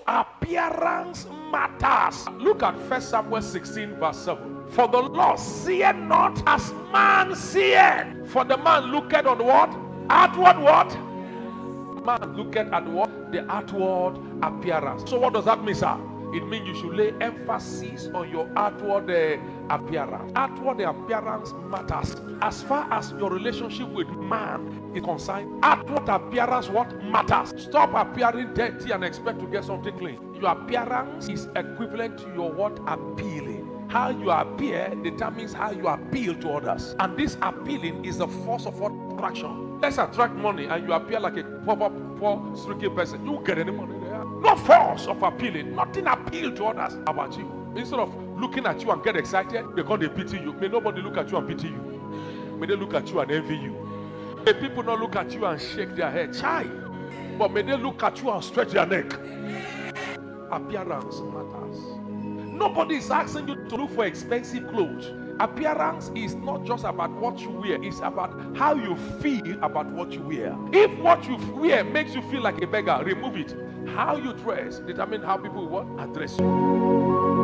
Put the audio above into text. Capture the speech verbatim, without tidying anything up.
Appearance matters. Look at First Samuel sixteen verse seven. For the Lord seeth not as man seeth. For the man looketh on what? Outward what? Man looketh at what? The outward appearance. So what does that mean, sir? It means you should lay emphasis on your outward uh, appearance. Outward appearance matters. As far as your relationship with man is concerned, outward appearance what matters. Stop appearing dirty and expect to get something clean. Your appearance is equivalent to your what? Appealing. How you appear determines how you appeal to others. And this appealing is the force of attraction. Let's attract money and you appear like a poor, poor, stricken person. You get any money there. No force of appealing. Nothing appeal to others about you. Instead of looking at you and get excited, they come they pity you. May nobody look at you and pity you. May they look at you and envy you. May people not look at you and shake their head. Chai. But may they look at you and stretch their neck. Appearance matters. Nobody is asking you to look for expensive clothes. Appearance is not just about what you wear, it's about how you feel about what you wear. If what you wear makes you feel like a beggar, remove it. How you dress determines how people will address you.